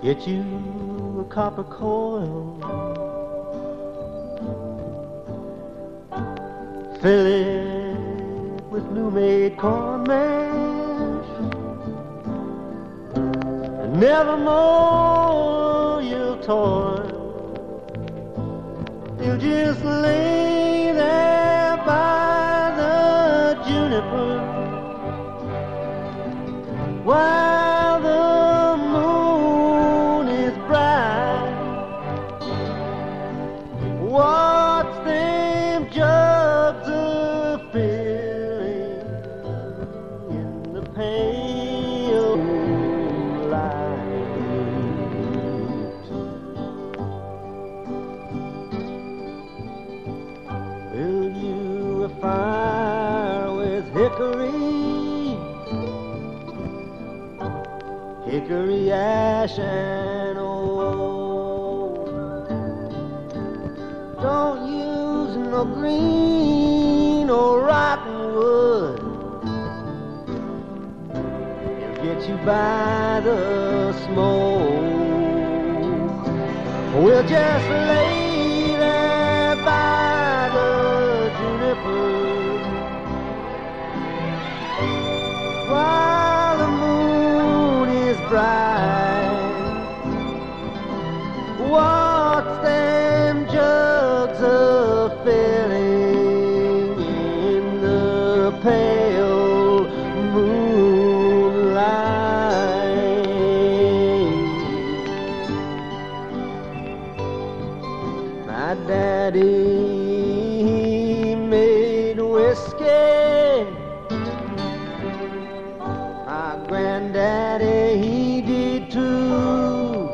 Get you a copper coil, fill it with new-made corn mash, and nevermore you'll toil. You'll just lay there by the juniper while the moon is bright. Watch them jugs of filling in the pale light. Build you a fire with hickory ash and old. Don't use no green or rotten wood. It'll get you by the smoke. We'll just lay there by the juniper while the moon is bright. Watch them jugs of filling in the pale moonlight. My daddy made whiskey, my granddaddy, he did too.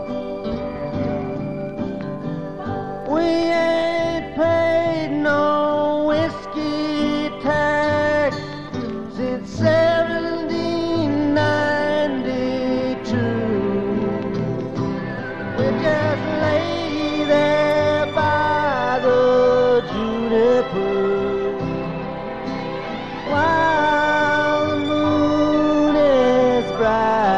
We ain't paid no whiskey tax since 1792. We just lay there by the juniper while the moon is bright.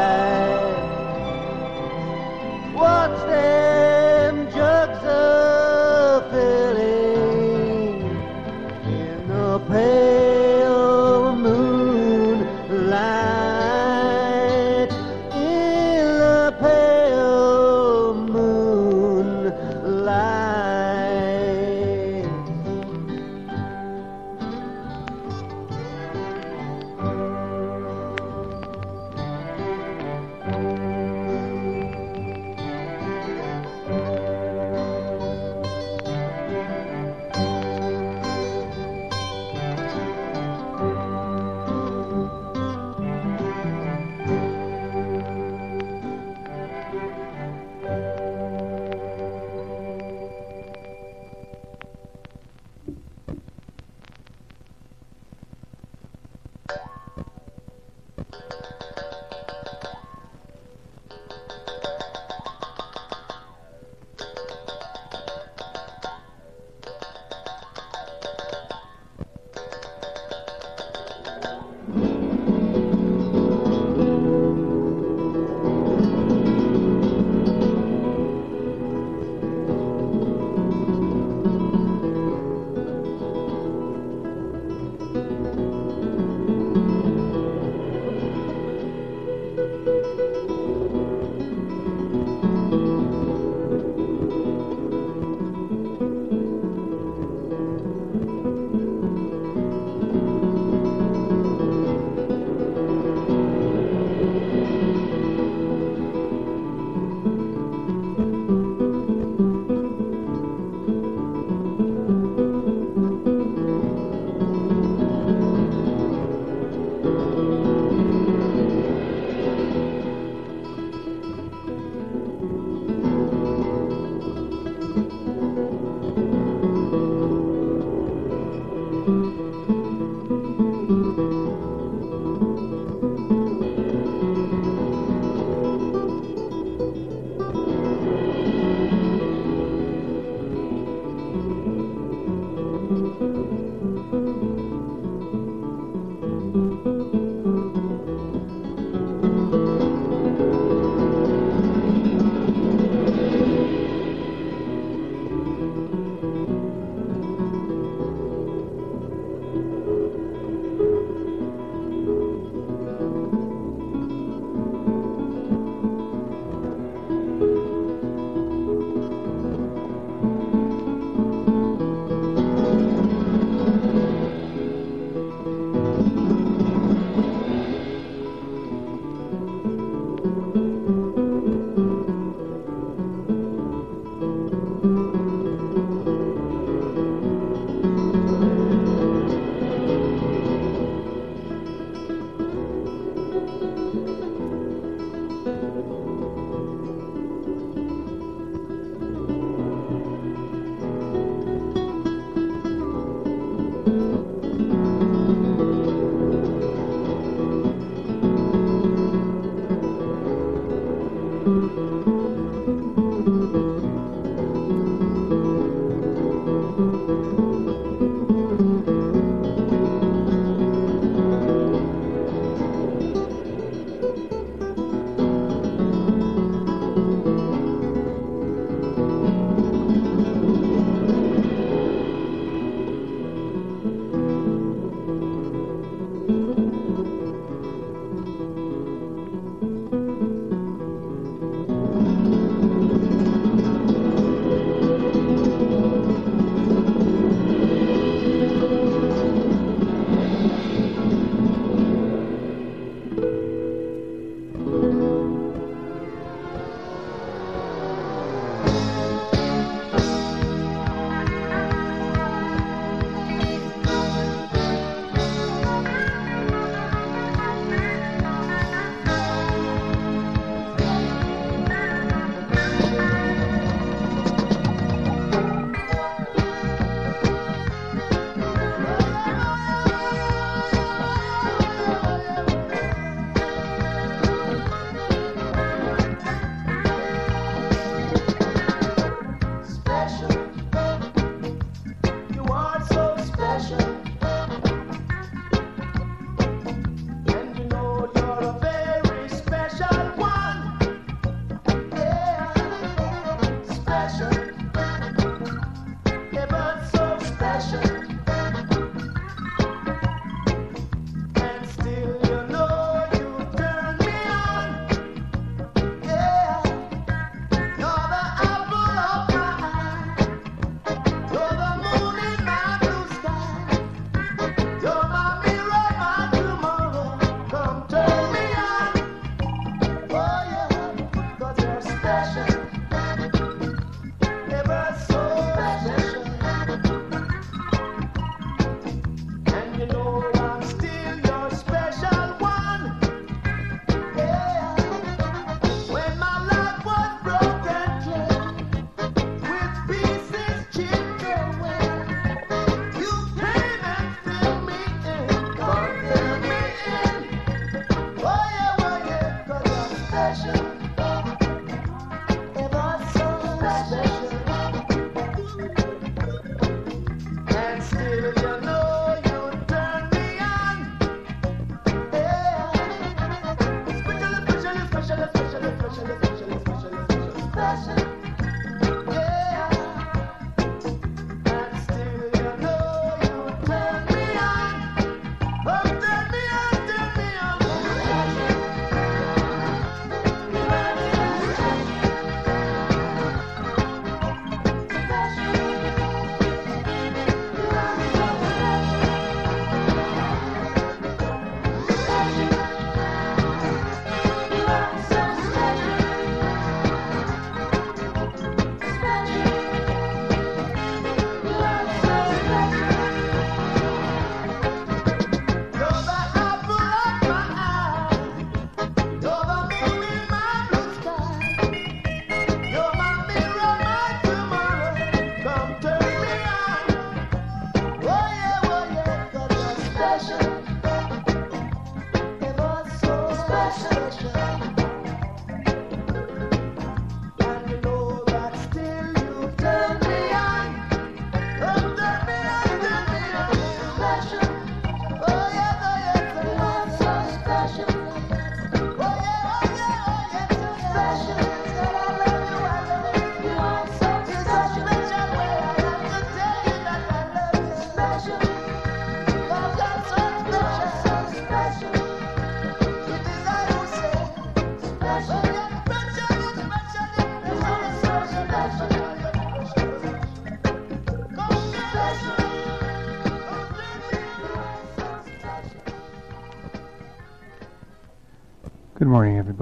Good morning, everybody.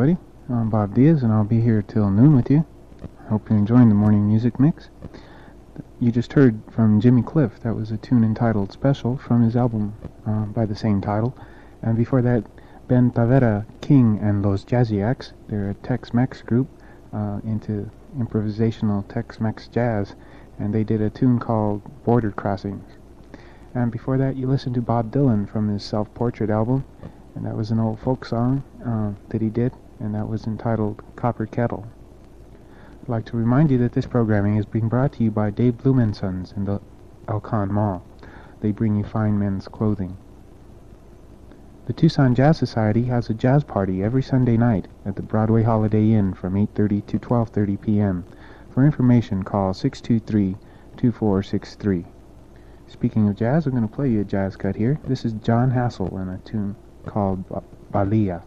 I'm Bob Diaz, and I'll be here till noon with you. I hope you're enjoying the morning music mix. You just heard from Jimmy Cliff. That was a tune entitled Special from his album by the same title. And before that, Ben Tavera King and Los Jazziacs. They're a Tex-Mex group into improvisational Tex-Mex jazz, and they did a tune called Border Crossings. And before that, you listened to Bob Dylan from his Self-Portrait album, and that was an old folk song that he did, and that was entitled Copper Kettle. I'd like to remind you that this programming is being brought to you by Dave Bloom & Sons in the Alcon Mall. They bring you fine men's clothing. The Tucson Jazz Society has a jazz party every Sunday night at the Broadway Holiday Inn from 8:30 to 12:30 p.m. For information, call 623-2463. Speaking of jazz, I'm going to play you a jazz cut here. This is John Hassel and a tune called Balia.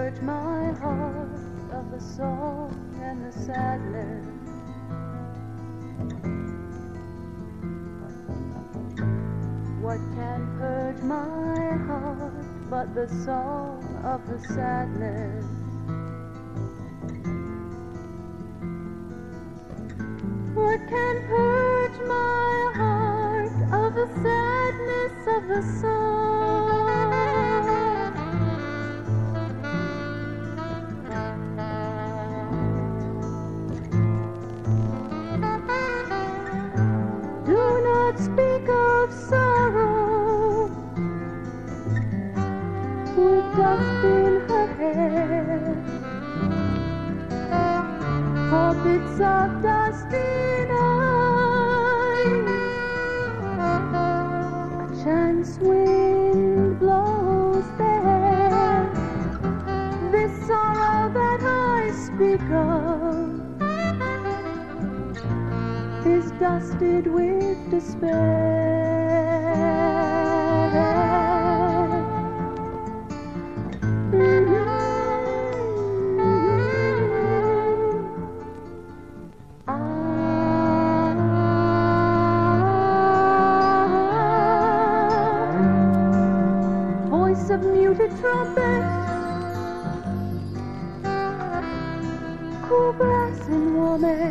purge my heart of the song and the sadness? What can purge my heart but the song of the sadness? What can purge my heart of the sadness of the song? Do not speak of sorrow with dust in her hair, or bits of dust in eyes. A chance wind blows there. This sorrow that I speak of is dusted with despair. Voice of muted trumpet, cool brass and warm air,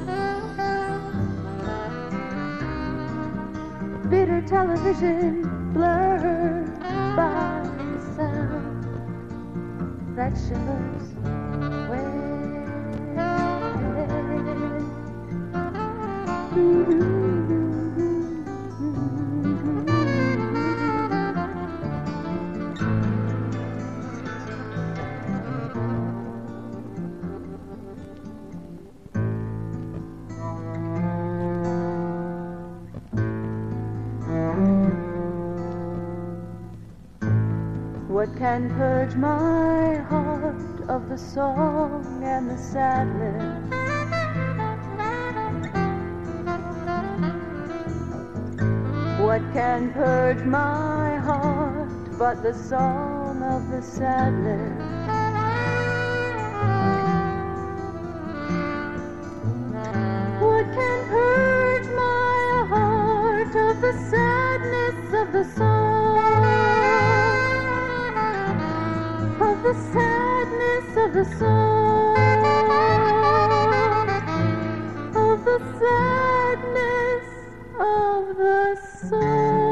bitter television blurred by sound that shows where. What can purge my heart of the song and the sadness? What can purge my heart but the song of the sadness? What can purge my heart of the sadness of the song? Of the sadness of the song, of the sadness of the song.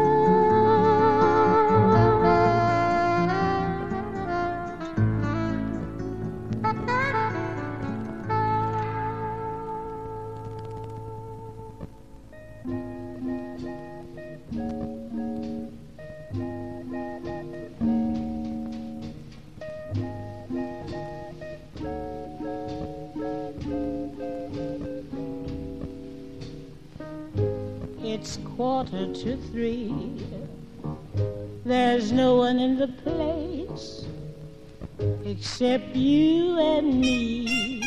It's 2:45. There's no one in the place except you and me.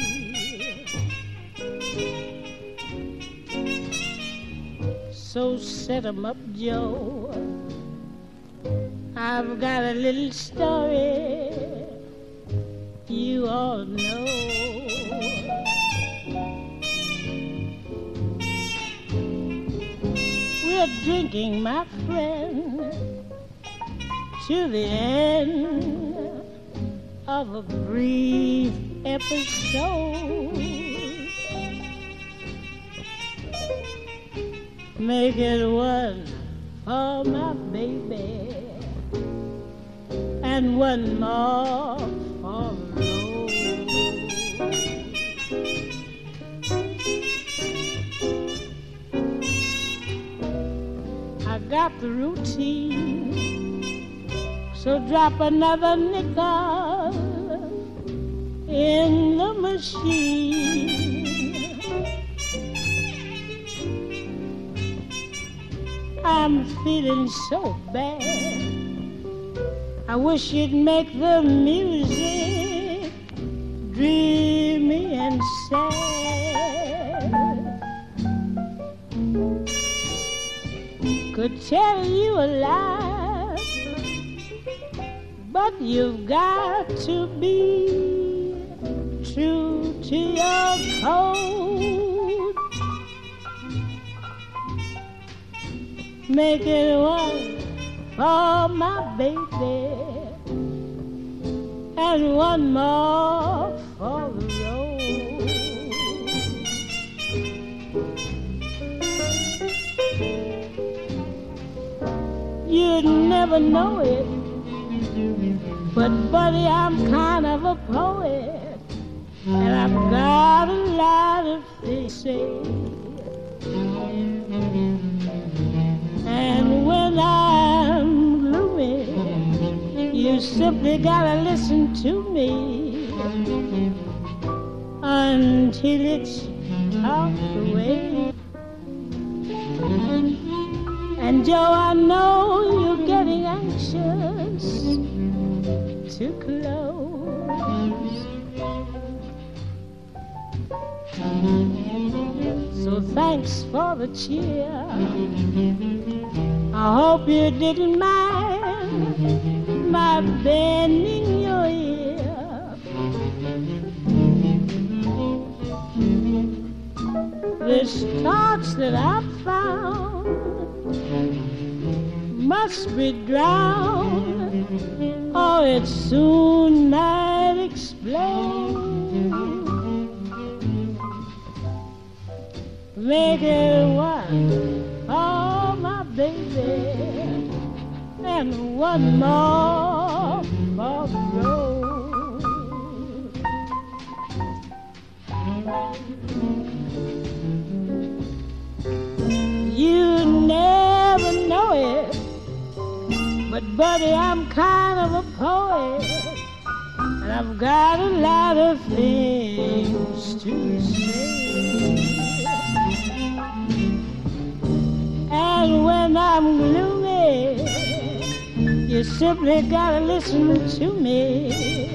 So set 'em up, Joe. I've got a little story you all know. We're drinking, my friend, to the end of a brief episode. Make it one for my baby and one more for the road. I got the routine, so drop another nickel in the machine. I'm feeling so bad, I wish you'd make the music dreamy and sad. Could tell you a lie, But you've got to be true to your code. Make it one for my baby and one more for the road. You'd never know it, but buddy, I'm kind of a poet, and I've got a lot of things to say. And when I'm gloomy, you simply gotta listen to me until it's talked away. And Joe, I know you're getting anxious to close. So thanks for the cheer. I hope you didn't mind my bending your ear. This torch that I found must be drowned, or it soon might explode. Make it one for my baby and one more for the road. You never know it, but buddy, I'm kind of a poet, and I've got a lot of things to say. And when I'm gloomy, you simply gotta listen to me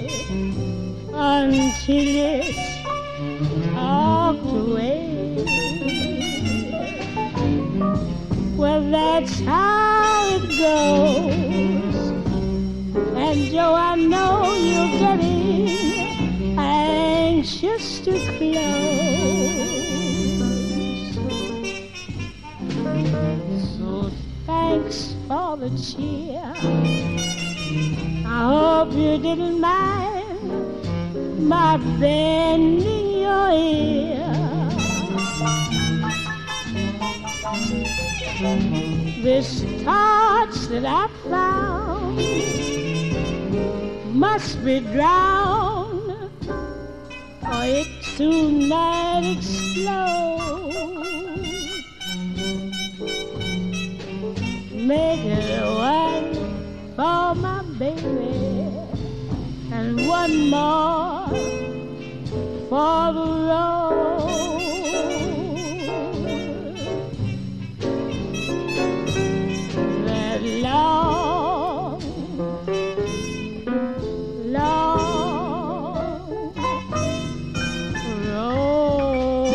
until it's talked away. Well, that's how it goes. And Joe, I know you're getting anxious to close. So thanks for the cheer. I hope you didn't mind my bending your ear. This torch that I found must be drowned, or it soon might explode. Make it one for my baby and one more for the road. That long, long road.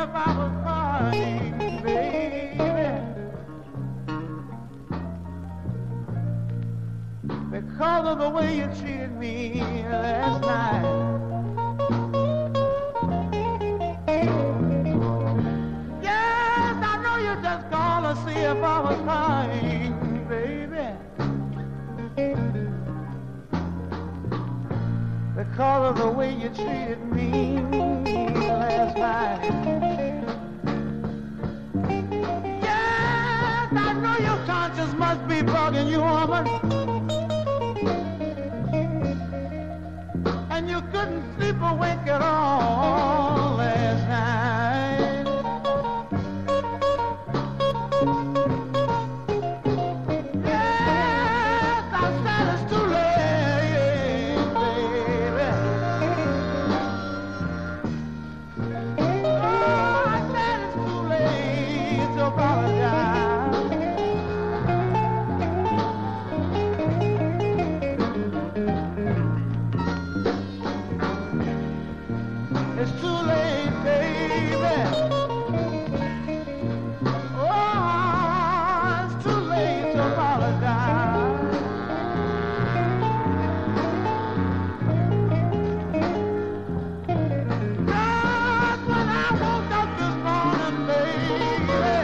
if I was crying, baby, because of the way you treated me last night. Yes, I know you just called to see if I was crying, baby, because of the way you treated me last night. Yes, I know your conscience must be bugging you, woman, and you couldn't sleep a wink at all last night. Yes, I said it's too late, baby. Oh, I said it's too late to apologize. It's too late, baby. Oh, it's too late to apologize. Just when I woke up this morning, baby,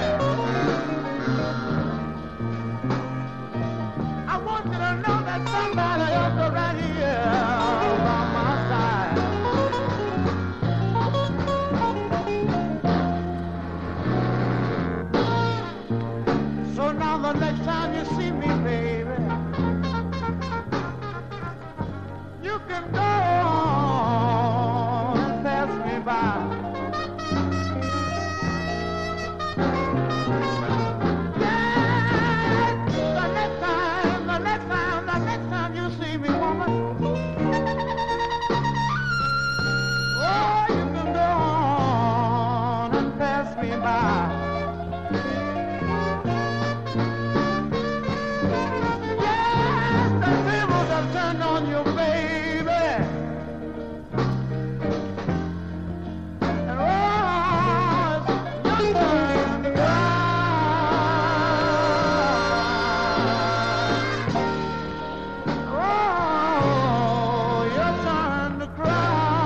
I want you to know that somebody else is right here by my side. So now the next time you see me, baby, you can go on and pass me by. Yes, the next time you see me, woman, oh, you can go on and pass me by. Yes, the tables have turned on you, baby. And oh, it's your turn to cry. Oh, your turn to cry.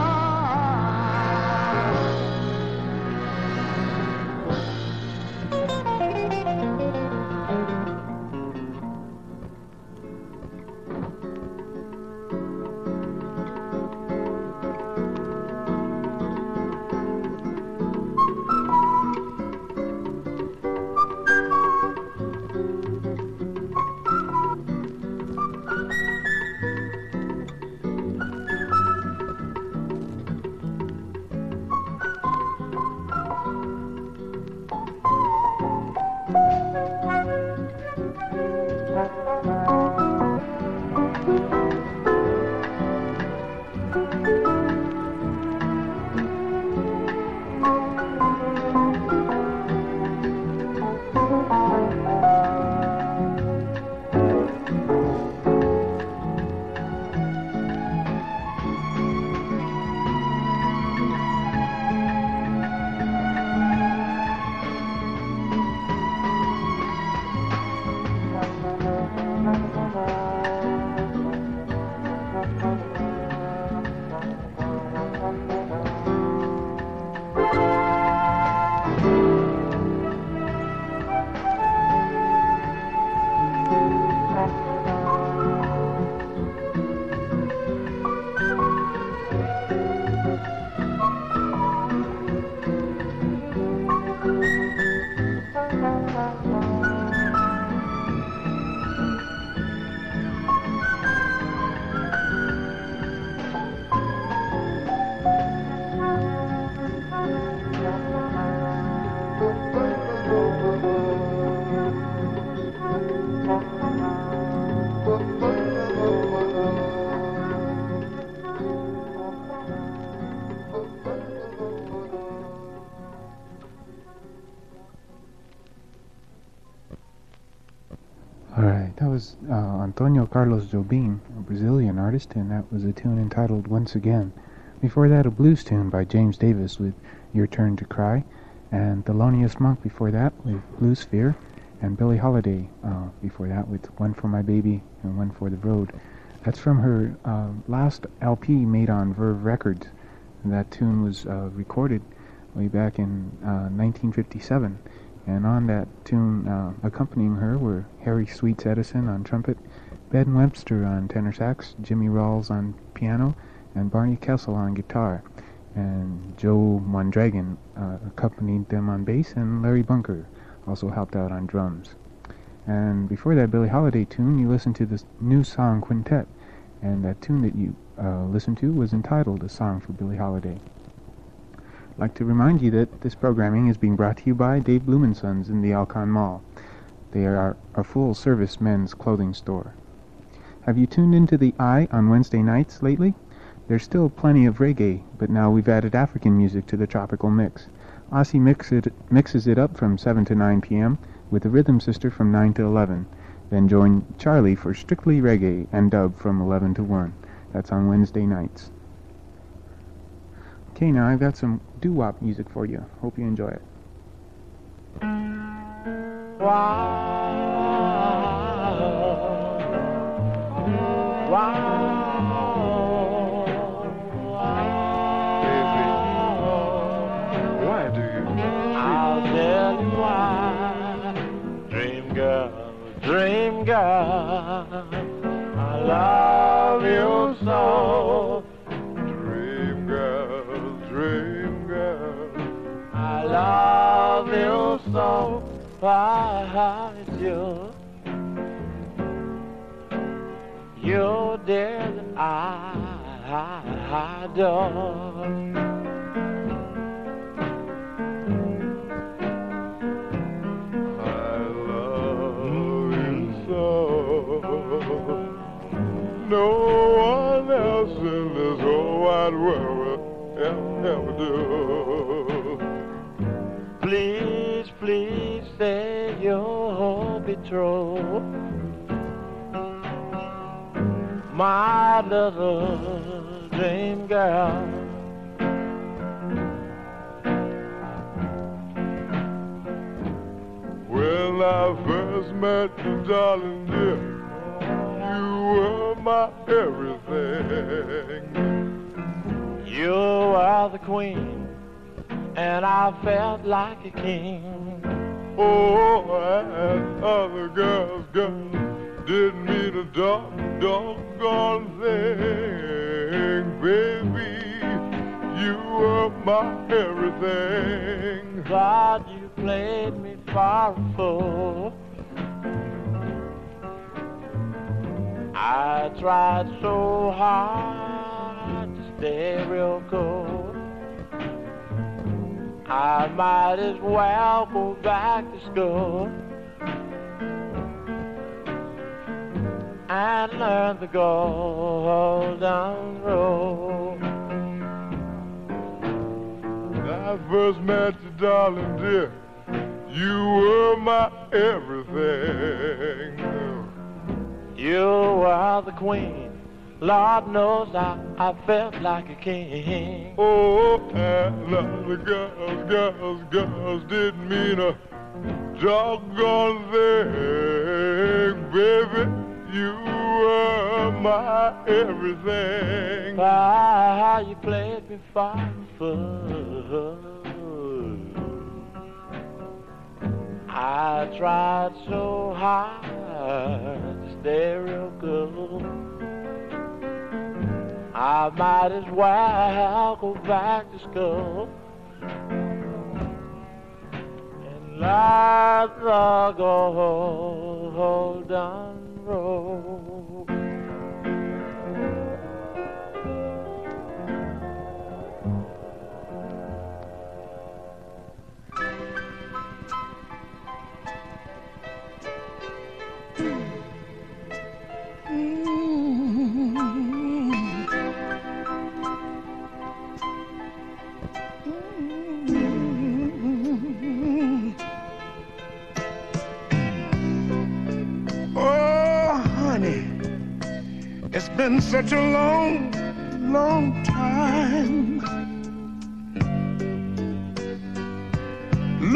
Alright, that was Antonio Carlos Jobim, a Brazilian artist, and that was a tune entitled Once Again. Before that, a blues tune by James Davis with Your Turn to Cry, and Thelonious Monk before that with Blue Sphere, and Billie Holiday before that with One for My Baby and One for the Road. That's from her last LP made on Verve Records. And that tune was recorded way back in 1957. And on that tune, accompanying her were Harry Sweets Edison on trumpet, Ben Webster on tenor sax, Jimmy Rawls on piano, and Barney Kessel on guitar. And Joe Mondragon accompanied them on bass, and Larry Bunker also helped out on drums. And before that Billie Holiday tune, you listened to this New Song Quintet, and that tune that you listened to was entitled A Song for Billie Holiday. I'd like to remind you that this programming is being brought to you by Dave Bloom & Sons in the Alcon Mall. They are a full-service men's clothing store. Have you tuned into the Eye on Wednesday nights lately? There's still plenty of reggae, but now we've added African music to the tropical mix. Aussie mixes it up from 7 to 9 p.m. with the Rhythm Sister from 9 to 11. Then join Charlie for Strictly Reggae and Dub from 11 to 1. That's on Wednesday nights. Okay, now I've got some doo-wop music for you. Hope you enjoy it. Why do you? I'll tell you why. Dream girl, I love you so. Dream girl, I love you so. Why you dear that I adore. No one else in this whole wide world will ever do. Please, please say you'll be true. My little dream girl. When I first met you, darling dear, you were my everything. You are the queen, and I felt like a king. Oh, and other girls didn't mean a doggone thing. Baby, you were my everything. God, you played me for a fool. I tried so hard to stay real cool. I might as well go back to school and learn the golden rule. When I first met you, darling dear, you were my everything. You are the queen. Lord knows I felt like a king. Oh, and other girls didn't mean a doggone thing. Baby, you were my everything. Ah, you played me for fun. I tried so hard to stay real good. I might as well go back to school and learn the golden rule. It's been such a long, long time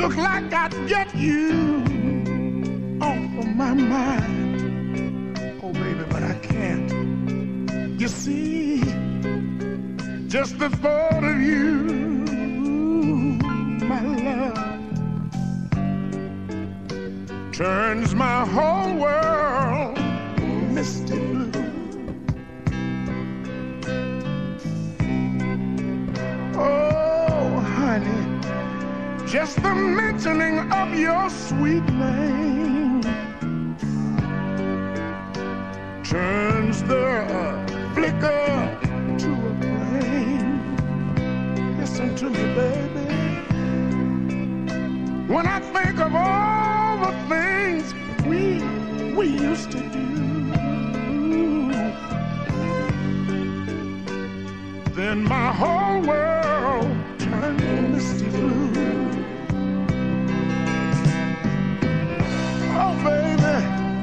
look like I'd get you off of my mind. Oh, baby, but I can't. You see, just the thought of you, my love, turns my whole world misty blue. Oh, honey, just the mentioning of your sweet name turns the flicker to a flame. Listen to me, baby. When I think of all the things we used to do, then my whole world turned misty blue. Oh, baby,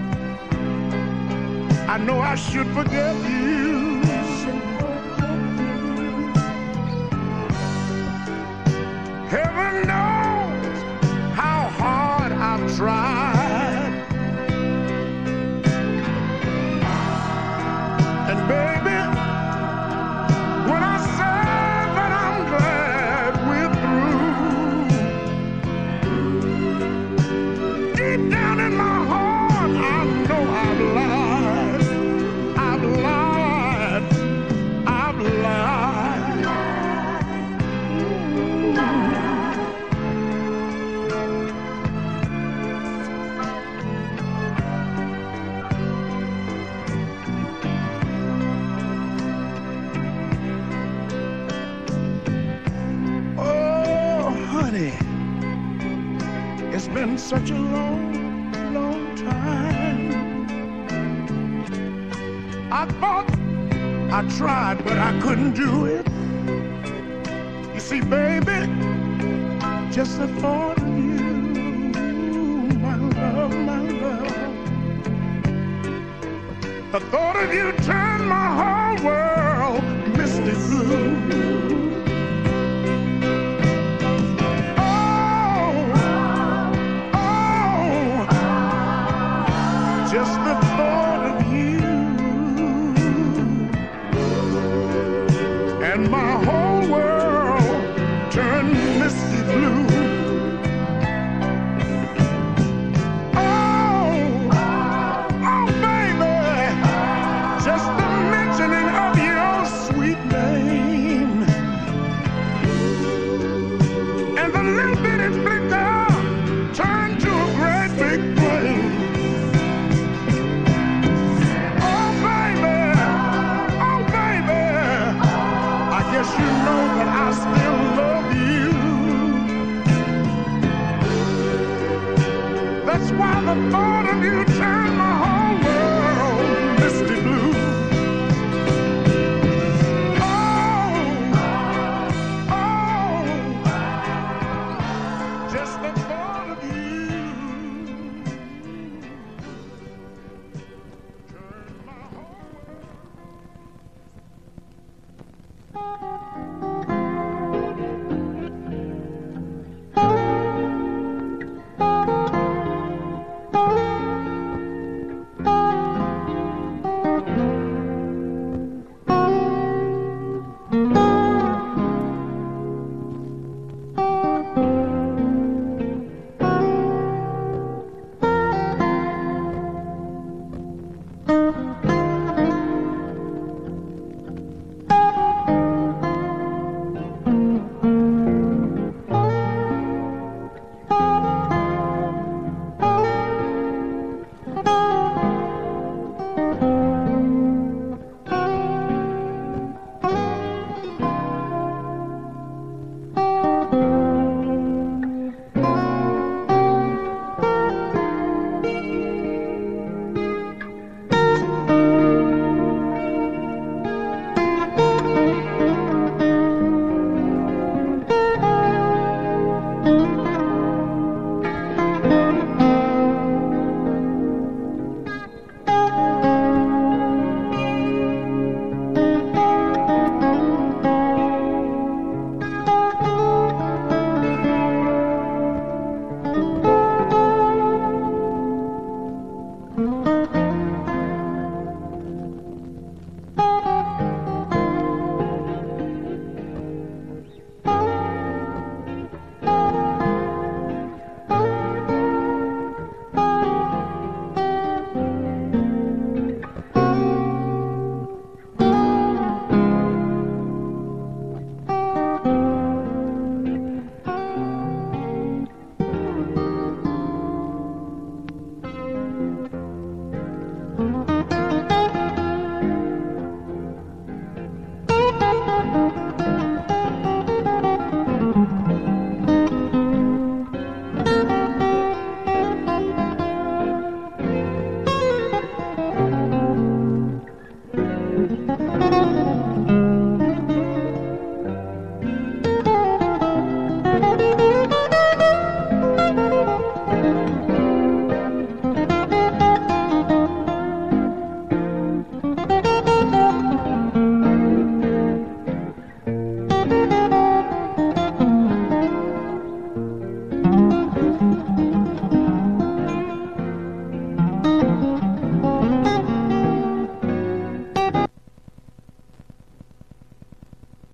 I know I should forget you. Heaven knows how hard I've tried. And baby, when I say that I'm glad we're through, deep down in my heart, I know I've lied. I've lied. I've lied. Oh, honey, it's been such a long, long time. I thought I tried, but I couldn't do it. You see, baby, just the thought of you, my love, my love. The thought of you turned my whole world misty blue. Just the thought of you, and my whole world turned misty blue. Oh, oh, baby, just the mentioning of your sweet name, and the little bitty flicker turned to a great big flame. Yes, you know that I still love you. That's why the